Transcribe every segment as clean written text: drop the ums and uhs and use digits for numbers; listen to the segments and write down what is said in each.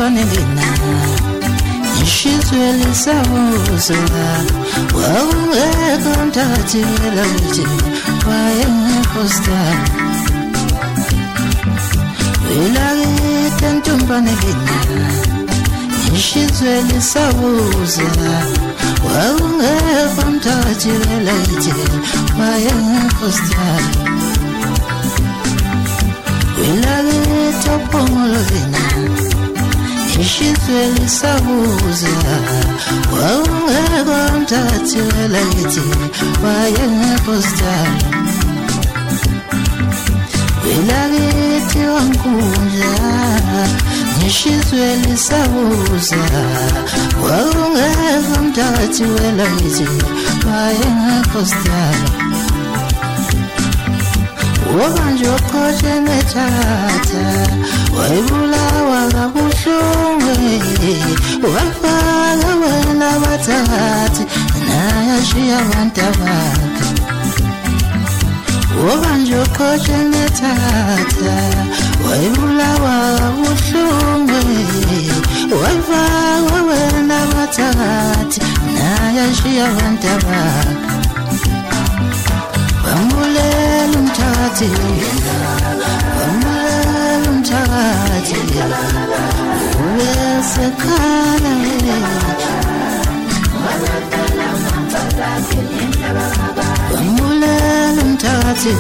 fanelina ishizwe lisabuza wawungekho mthathela lithi wayengekho star welakethe ntomfanelina ishizwe lisabuza wawungekho mthathela lithi wayengekho star welakethe uphongolozina ishizwe lisabuza wawungekho mthathela lithi wayengekho star welakethe wankundla ishizwe lisabuza wawungekho mthathela lithi wayengekho star Wabanje uqoshe ngethatha wayibulawa kabuhlungu wafaka wena bathathi nayashiya abantu bakhe Wabanje uqoshe ngethatha wayibulawa kabuhlungu wafaka wena bathathi nayashiya abantu bakhe Bamulela umthathi Bamulela umthathi Uyesekhala Bamulela umthathi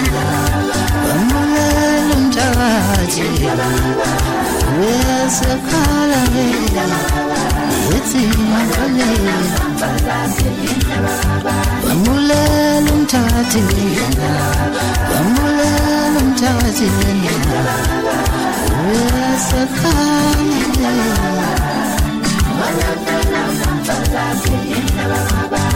Bamulela umthathi Uyesekhala Yethi Bamulela umthathi Bamulela umthathi Uyesekhala